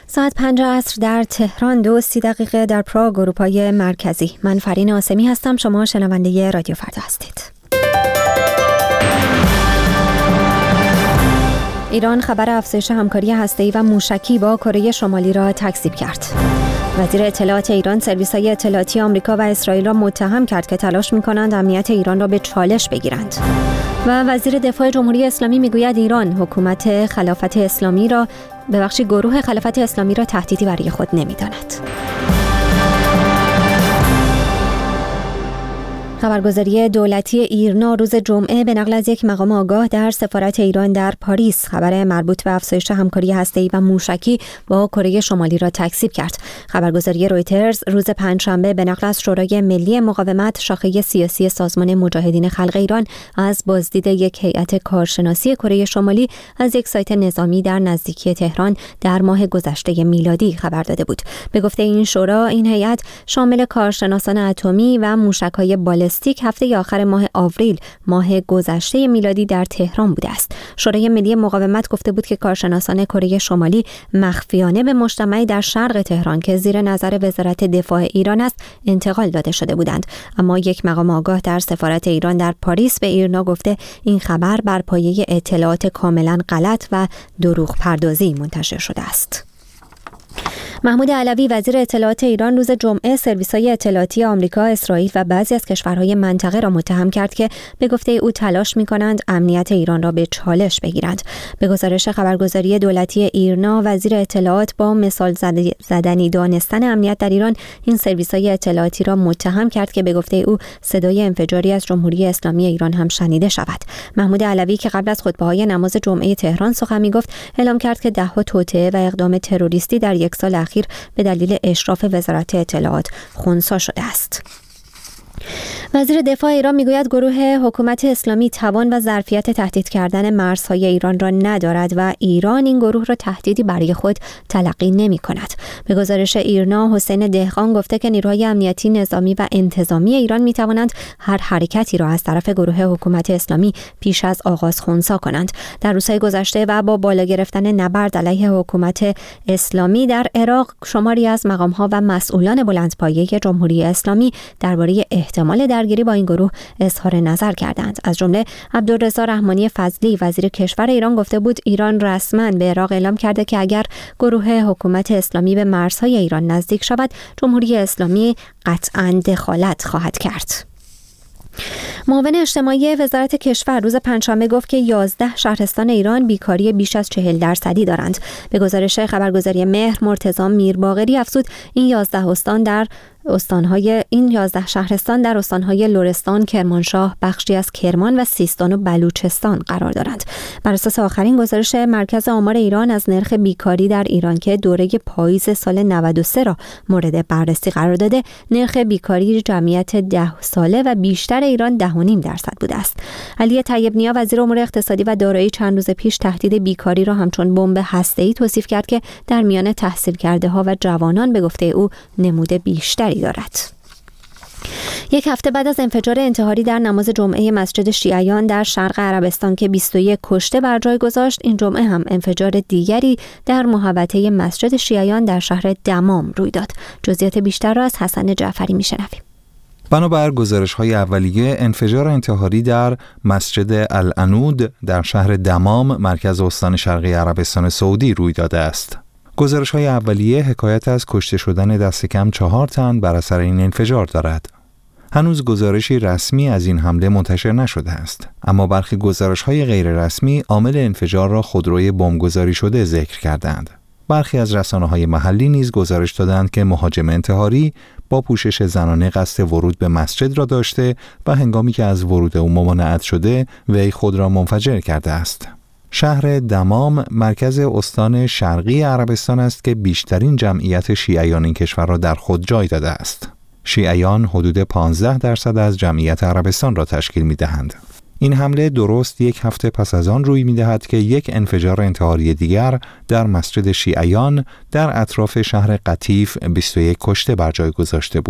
ساعت 5 عصر در تهران، 2:30 در پراگ اروپای مرکزی. من فرین آسمی هستم. شما شنونده رادیو فردا هستید. ایران خبر افزایش همکاری هسته‌ای و موشکی با کره شمالی را تکذیب کرد. وزیر اطلاعات ایران سرویس‌های اطلاعاتی آمریکا و اسرائیل را متهم کرد که تلاش می‌کنند امنیت ایران را به چالش بگیرند. و وزیر دفاع جمهوری اسلامی میگوید ایران گروه خلافت اسلامی را تهدیدی برای خود نمی‌داند. خبرگزاری دولتی ایرنا روز جمعه به نقل از یک مقام آگاه در سفارت ایران در پاریس خبر مربوط به افزایش همکاری هسته‌ای و موشکی با کره شمالی را تکذیب کرد. خبرگزاری رویترز روز پنجشنبه به نقل از شورای ملی مقاومت شاخه سیاسی سازمان مجاهدین خلق ایران از بازدید یک هیئت کارشناسی کره شمالی از یک سایت نظامی در نزدیکی تهران در ماه گذشته میلادی خبر داده بود. به گفته این شورا، این هیئت شامل کارشناسان اتمی و موشک‌های بالستیک هفته آخر ماه آوریل ماه گذشته میلادی در تهران بوده است. شورای ملی مقاومت گفته بود که کارشناسان کره شمالی مخفیانه به مجتمعی در شرق تهران که زیر نظر وزارت دفاع ایران است انتقال داده شده بودند. اما یک مقام آگاه در سفارت ایران در پاریس به ایرنا گفته این خبر بر پایه اطلاعات کاملا غلط و دروغ پردازی منتشر شده است. محمود علوی وزیر اطلاعات ایران روز جمعه سرویس‌های اطلاعاتی آمریکا، اسرائیل و بعضی از کشورهای منطقه را متهم کرد که به گفته او تلاش می‌کنند امنیت ایران را به چالش بگیرند. به گزارش خبرگزاری دولتی ایرنا، وزیر اطلاعات با مثال زدنی دانستن امنیت در ایران این سرویس‌های اطلاعاتی را متهم کرد که به گفته او صدای انفجاری از جمهوری اسلامی ایران هم شنیده شود. محمود علوی که قبل از خطبه‌های نماز جمعه تهران سخن می‌گفت، اعلام کرد که ده‌ها توطئه و اقدام تروریستی در یک سال اخیر به دلیل اشراف وزارت اطلاعات خنثی شده است. وزیر دفاع ایران میگوید گروه حکومت اسلامی توان و ظرفیت تهدید کردن مرزهای ایران را ندارد و ایران این گروه را تهدیدی برای خود تلقی نمی کند. به گزارش ایرنا، حسین دهقان گفته که نیروهای امنیتی، نظامی و انتظامی ایران می توانند هر حرکتی را از طرف گروه حکومت اسلامی پیش از آغاز خنثی کنند. در روزهای گذشته و با بالا گرفتن نبرد علیه حکومت اسلامی در عراق، شماری از مقام‌ها و مسئولان بلندپایه جمهوری اسلامی درباره احتمال درگیری با این گروه اظهار نظر کردند. از جمله عبدالرضا رحمانی فضلی وزیر کشور ایران گفته بود ایران رسما به عراق اعلام کرده که اگر گروه حکومت اسلامی به مرزهای ایران نزدیک شود، جمهوری اسلامی قطعاً دخالت خواهد کرد. معاون اجتماعی وزارت کشور روز پنجشنبه گفت که 11 شهرستان ایران بیکاری بیش از 40% دارند. به گزارش خبرگزاری مهر، مرتضی میرباقری افزود این 11 شهرستان در استانهای لرستان، کرمانشاه، بخشی از کرمان و سیستان و بلوچستان قرار دارند. بر اساس آخرین گزارش مرکز آمار ایران از نرخ بیکاری در ایران که دوره پاییز سال 93 را مورد بررسی قرار داده، نرخ بیکاری جمعیت 10 ساله و بیشتر ایران 10.5% بوده است. علی طیب نیا وزیر امور اقتصادی و دارایی چند روز پیش تهدید بیکاری را همچون بمب هسته‌ای توصیف کرد که در میان تحصیل کرده ها و جوانان به گفته او نمود بیشتری دارد. یک هفته بعد از انفجار انتحاری در نماز جمعه مسجد شیعیان در شرق عربستان که 21 کشته بر جای گذاشت، این جمعه هم انفجار دیگری در محوطه مسجد شیعیان در شهر دمام روی داد. جزئیات بیشتر را از حسن جعفری میشنویم. بنابر گزارش‌های اولیه، انفجار انتحاری در مسجد العنود در شهر دمام، مرکز استان شرقی عربستان سعودی روی داده است. گزارش‌های اولیه حکایت از کشته شدن دست کم 4 تن بر اثر این انفجار دارد. هنوز گزارشی رسمی از این حمله منتشر نشده است، اما برخی گزارش‌های غیر رسمی عامل انفجار را خودروی بمبگذاری شده ذکر کردند. برخی از رسانه‌های محلی نیز گزارش دادند که مهاجم انتحاری با پوشش زنانه قصد ورود به مسجد را داشته و هنگامی که از ورود او ممانعت شده، وی خود را منفجر کرده است. شهر دمام مرکز استان شرقی عربستان است که بیشترین جمعیت شیعیان این کشور را در خود جای داده است. شیعیان حدود 15% از جمعیت عربستان را تشکیل می‌دهند. این حمله درست یک هفته پس از آن روی می‌دهد که یک انفجار انتحاری دیگر در مسجد شیعیان در اطراف شهر قطیف 21 کشته بر جای گذاشته بود.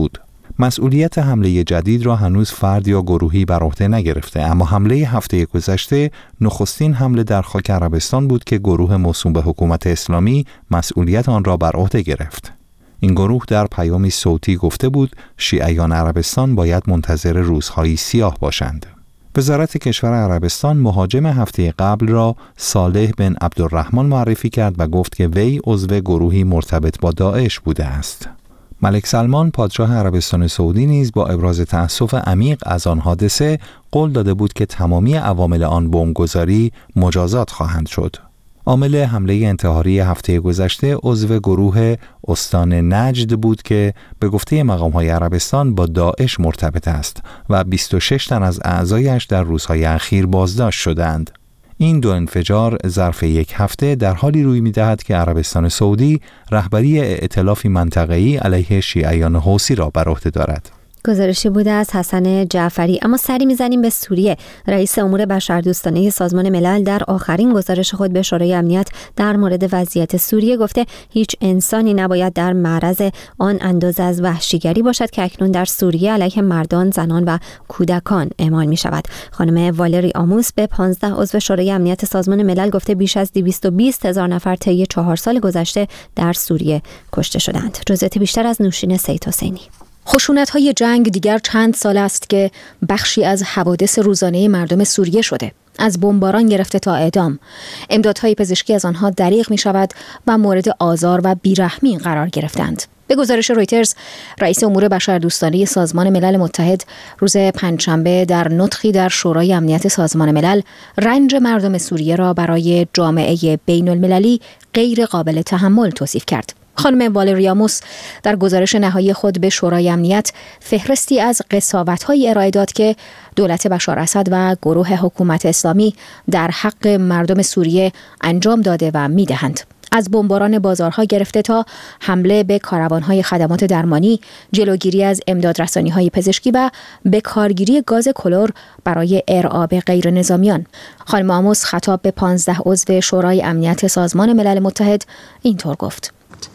مسئولیت حمله جدید را هنوز فرد یا گروهی بر عهده نگرفته، اما حمله هفته گذشته نخستین حمله در خاک عربستان بود که گروه موسوم به حکومت اسلامی مسئولیت آن را بر عهده گرفت. این گروه در پیامی صوتی گفته بود شیعیان عربستان باید منتظر روزهای سیاه باشند. وزارت کشور عربستان مهاجم هفته قبل را صالح بن عبدالرحمن معرفی کرد و گفت که وی عضو گروهی مرتبط با داعش بوده است. ملک سلمان پادشاه عربستان سعودی نیز با ابراز تأسف عمیق از آن حادثه قول داده بود که تمامی عوامل آن بمبگذاری مجازات خواهند شد. عامل حمله انتحاری هفته گذشته عضو گروه استان نجد بود که به گفته مقام‌های عربستان با داعش مرتبط است و 26 تن از اعضایش در روزهای اخیر بازداشت شدند. این دو انفجار ظرف یک هفته در حالی روی می‌دهد که عربستان سعودی رهبری ائتلافی منطقه‌ای علیه شیعیان حوثی را بر عهده دارد. گزارشی بوده از حسن جعفری. اما سری میزنیم به سوریه. رئیس امور بشردوستانه سازمان ملل در آخرین گزارش خود به شورای امنیت در مورد وضعیت سوریه گفته هیچ انسانی نباید در معرض آن اندازه از وحشیگری باشد که اکنون در سوریه علیه مردان، زنان و کودکان اعمال می شود. خانم والری آموس به 15 عضو شورای امنیت سازمان ملل گفته بیش از 220,000 نفر طی 4 سال گذشته در سوریه کشته شدند. جزئیات بیشتر از نوشین سید حسینی. خشونت‌های جنگ دیگر چند سال است که بخشی از حوادث روزانه مردم سوریه شده. از بمباران گرفته تا اعدام، امدادهای پزشکی از آنها دریغ می شود و مورد آزار و بیرحمی قرار گرفتند. به گزارش رویترز، رئیس امور بشردوستانه سازمان ملل متحد روز پنجشنبه در نطقی در شورای امنیت سازمان ملل رنج مردم سوریه را برای جامعه بین المللی غیر قابل تحمل توصیف کرد. خانم والری آموس در گزارش نهایی خود به شورای امنیت فهرستی از قساوت‌های ارائه داد که دولت بشار اسد و گروه حکومت اسلامی در حق مردم سوریه انجام داده و می‌دهند. از بمباران بازارها گرفته تا حمله به کاروان‌های خدمات درمانی، جلوگیری از امدادرسانی‌های پزشکی و به کارگیری گاز کلور برای ارعاب غیر نظامیان. خانم آموس خطاب به 15 عضو شورای امنیت سازمان ملل متحد اینطور گفت: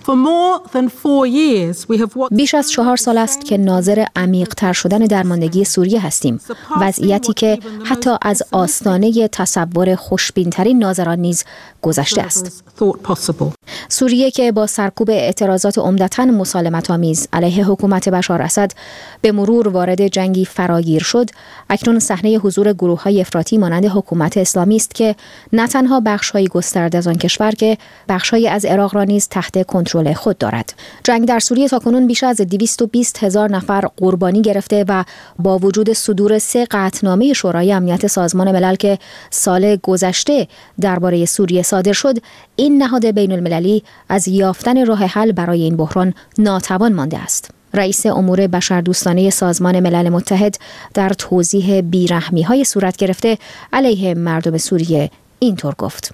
بیش از 4 سال است که ناظر عمیق‌تر شدن درماندگی سوریه هستیم، وضعیتی که حتی از آستانه تصور خوشبین‌ترین ناظران نیز گذشته است. سوریه که با سرکوب اعتراضات عمدتاً مسالمت‌آمیز علیه حکومت بشار اسد به مرور وارد جنگی فراگیر شد، اکنون صحنه حضور گروه‌های افراطی مانند حکومت اسلامی است که نه تنها بخش‌های گسترده از آن کشور که بخش‌هایی از عراق را نیز تحت کنترل خود دارد. جنگ در سوریه تاکنون بیش از 220,000 نفر قربانی گرفته و با وجود صدور 3 قطعنامه شورای امنیت سازمان ملل که سال گذشته درباره سوریه صادر شد، این نهاد بین المللی از یافتن راه حل برای این بحران ناتوان مانده است. رئیس امور بشردوستانه سازمان ملل متحد در توضیح بیرحمی‌های صورت گرفته علیه مردم سوریه اینطور گفت: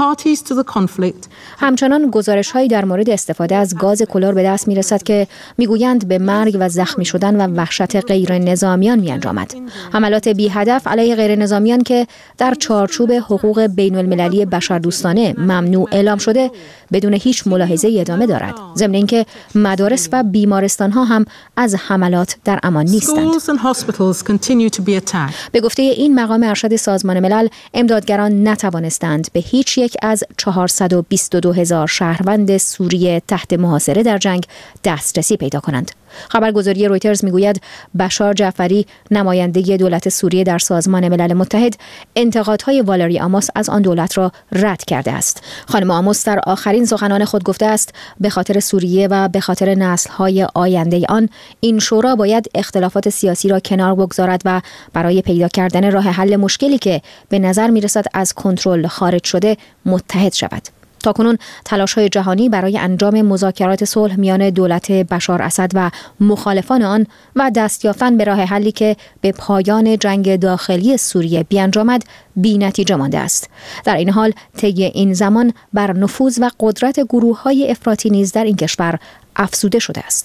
همچنان گزارش‌هایی در مورد استفاده از گاز کلور به دست می‌رسد که می‌گویند به مرگ و زخمی شدن و وحشت غیر نظامیان می‌انجامد. حملات بی هدف علیه غیر نظامیان که در چارچوب حقوق بین المللی بشردوستانه ممنوع اعلام شده بدون هیچ ملاحظه ادامه دارد، ضمن اینکه مدارس و بیمارستان‌ها هم از حملات در امان نیستند. به گفته این مقام ارشد سازمان ملل، امدادگران نتوانستند به هیچ یک از 422,000 شهروند سوریه تحت محاصره در جنگ دسترسی پیدا کنند. خبرگزاری رویترز میگوید بشار جعفری، نماینده دولت سوریه در سازمان ملل متحد، انتقادهای والری آموس از آن دولت را رد کرده است. خانم آموس در آخرین سخنان خود گفته است به خاطر سوریه و به خاطر نسل‌های آینده آن، این شورا باید اختلافات سیاسی را کنار بگذارد و برای پیدا کردن راه حل مشکلی که به نظر میرسد از کنترل خارج شده متحد شود. تاکنون تلاش‌های جهانی برای انجام مذاکرات صلح میان دولت بشار اسد و مخالفان آن و دست یافتن به راه حلی که به پایان جنگ داخلی سوریه بیانجامد بی‌نتیجه مانده است. در این حال طی این زمان بر نفوذ و قدرت گروه‌های افراطی نیز در این کشور افزوده شده است.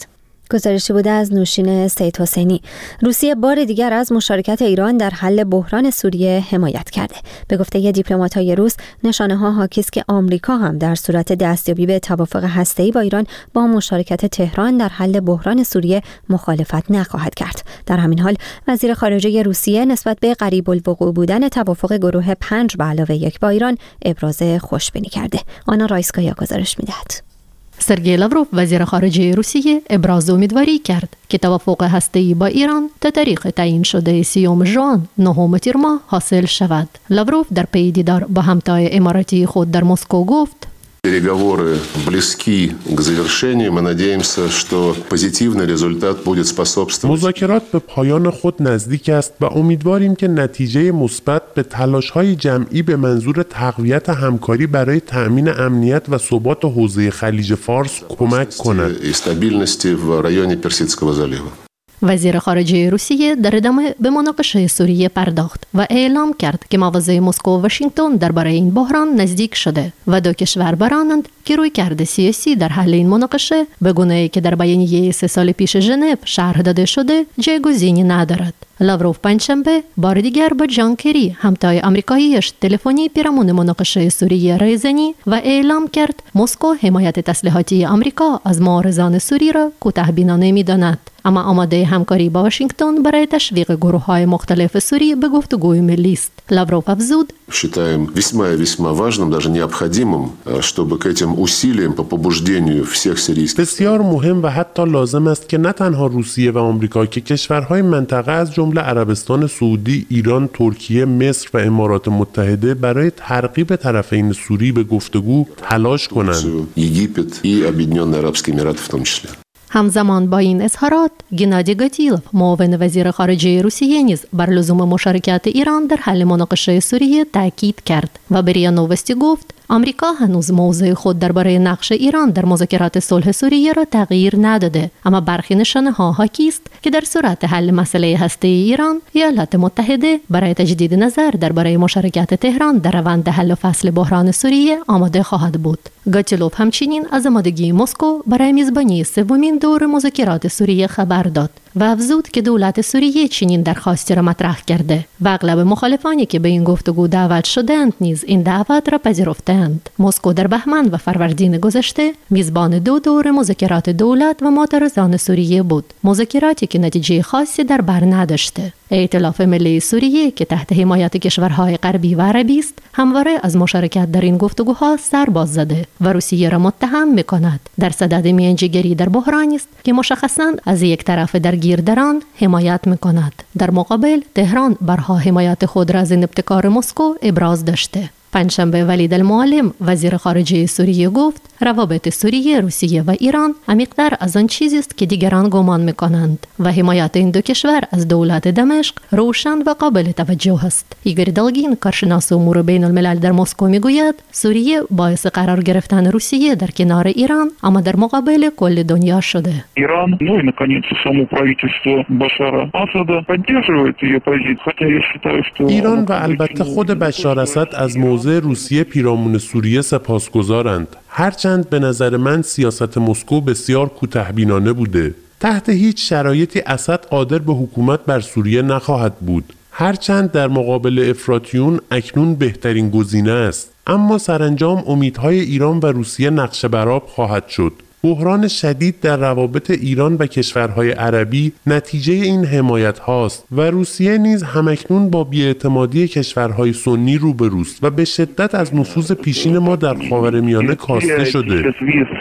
گزارشی بوده از نوشین سید حسینی. روسیه بار دیگر از مشارکت ایران در حل بحران سوریه حمایت کرده. به گفته دیپلمات‌های روس، نشانه‌ها حاکی است که آمریکا هم در صورت دستیابی به توافق هسته‌ای با ایران با مشارکت تهران در حل بحران سوریه مخالفت نخواهد کرد. در همین حال وزیر خارجه روسیه نسبت به قریب الوقوع بودن توافق گروه 5+1 با ایران ابراز خوشبینی کرده. آنا رایسکایا گزارش می‌دهد. سرگئی لاوروف وزیر خارجه روسیه ابراز امیدواری کرد که توافق هسته‌ای با ایران تا تاریخ تعیین شده 30 ژوئن 9 تیر ماه حاصل شود. لاوروف در پی دیدار با همتای اماراتی خود در مسکو گفت: Переговоры близки к завершению. Мы надеемся, что позитивный результат будет способствовать. مذاکرات به پایان خود نزدیک است و امیدواریم که نتیجه مثبت به تلاش‌های جمعی به منظور تقویت همکاری برای تأمین امنیت و ثبات حوزه خلیج فارس کمک کند. استابیلنسی в районе Персидского залива. وزیر خارجه روسیه در ادامه به مناقشه سوریه پرداخت و اعلام کرد که مواضع مسکو و واشنگتن درباره این بحران نزدیک شده و دو کشور برآورند که رویکرد سیاسی در حل این مناقشه به گونه‌ای که در بیانیه 3 سال پیش ژنو شرح داده شده جایگزینی ندارد. لاوروف پنجشنبه بار دیگر با جان کری همتای آمریکاییش تلفنی پیرامون مناقشه سوریه رای زنی و اعلام کرد مسکو حمایت تسلیحاتی آمریکا از معارضان سوری را کوتاه‌بینانه می‌داند، اما آماده همکاری با واشنگتن برای تشویق گروه‌های مختلف سوری به گفتگوی ملی است. لاوروف افزود: Считаем весьма важным, даже необходимым, чтобы к этим усилиям по побуждению всех сирийских. بسیار مهم و حتی لازم است که نه تنها روسیه و آمریکا که کشورهای منطقه از جمله عربستان سعودی، ایران، ترکیه، مصر و امارات متحده برای ترغیب طرفین سوری به گفتگو تلاش کنند. Египет и Объединенные Арабские Эмираты в том числе. همزمان با این اظهارات، گنادی گاتیلوف معاون وزیر خارجه روسیه نیز بر لزوم مشارکت ایران در حل مناقشه سوریه تاکید کرد و به ریا نووستی گفت آمریکا هنوز موضع خود درباره نقش ایران در مذاکرات صلح سوریه را تغییر نداده، اما برخی نشانه‌ها حاکی است که در صورت حل مسئله هسته‌ای ایران، ایالات متحده برای تجدید نظر درباره مشارکت تهران در روند حل و فصل بحران سوریه آماده خواهد بود. گاتیلوف همچنین از آمادگی مسکو برای میزبانی 3مین دور مذاکرات سوریه خبر داد و افزود که دولت سوریه چنین درخواستی را مطرح کرده و اغلب مخالفانی که به این گفتگو دعوت شدند نیز این دعوت را پذیرفتند. مسکو در بهمن و فروردین گذشته میزبان 2 دور مذاکرات دولت و معترضان سوریه بود، مذاکراتی که نتیجه خاصی در بر نداشته. ائتلاف ملی سوریه که تحت حمایت کشورهای غربی و عربی است، همواره از مشارکت در این گفتگوها سر باز زده و روسیه را متهم می‌کند در صدد میانجیگری در بحرانی است که مشخصاً از یک طرف درگیر در آن حمایت می‌کند. در مقابل تهران برها حمایت خود را از این ابتکار مسکو ابراز داشته. پنجشنبه ولید المعلم وزیر خارجه سوریه گفت روابط سوریه، روسیه و ایران عمیق‌تر از آن چیزی است که دیگران گمان می‌کنند و حمایت این دو کشور از دولت دمشق روشن و قابل توجه است. ایگور دالگین، کارشناس امور بین الملل در مسکو میگوید سوریه باعث قرار گرفتن روسیه در کنار ایران اما در مقابل کل دنیا شده. ایران и наконец само правительство Башара Асада поддерживает ее позицию, хотя я считаю что ایران و البته خود بشار اسد از موضع روسیه پیرامون سوریه سپاسگزارند. هرچند به نظر من سیاست مسکو بسیار کوتاه‌بینانه بوده. تحت هیچ شرایطی اسد قادر به حکومت بر سوریه نخواهد بود. هرچند در مقابل افراطیون اکنون بهترین گزینه است، اما سرانجام امیدهای ایران و روسیه نقش برآب خواهد شد. بحران شدید در روابط ایران و کشورهای عربی نتیجه این حمایت هاست و روسیه نیز همکنون با بی‌اعتمادی کشورهای سنی روبروست و به شدت از نفوذ پیشین ما در خاورمیانه کاسته شده.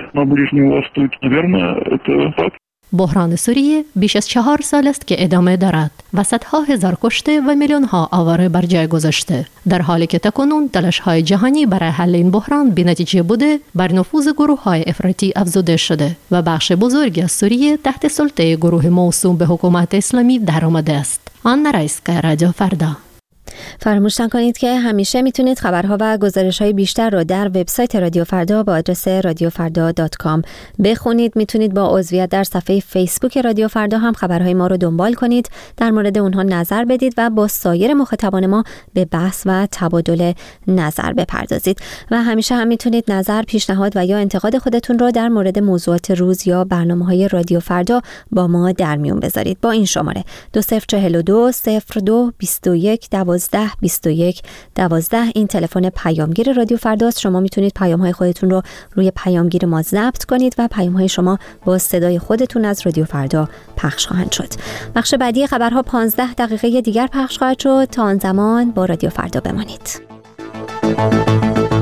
بحران سوریه بیش از 4 سال است که ادامه دارد و صدها هزار کشته و میلیون‌ها آواره بر جای گذاشته، در حالی که تاکنون تلاش‌های جهانی برای حل این بحران بی‌نتیجه بوده، بر نفوذ گروه‌های افراطی افزوده شده و بخش بزرگی از سوریه تحت سلطه گروه موسوم به حکومت اسلامی درآمده است. آنا رایسکایا، رادیو فردا. فراموش نکنید که همیشه میتونید خبرها و گزارش‌های بیشتر رو در وبسایت رادیو فردا با آدرس radiofarda.com بخونید. میتونید با عضویت در صفحه فیسبوک رادیو فردا هم خبرهای ما رو دنبال کنید، در مورد اونها نظر بدید و با سایر مخاطبان ما به بحث و تبادل نظر بپردازید. و همیشه هم میتونید نظر، پیشنهاد و یا انتقاد خودتون رو در مورد موضوعات روز یا برنامه‌های رادیو فردا با ما در میون بذارید با این شماره 2042 02 21 12 21 12. این تلفن پیامگیر رادیو فرداست. شما میتونید پیام‌های خودتون رو روی پیامگیر ما ضبط کنید و پیام‌های شما با صدای خودتون از رادیو فردا پخش خواهند شد. بخش بعدی خبرها 15 دقیقه دیگر پخش خواهد شد. تا آن زمان با رادیو فردا بمانید.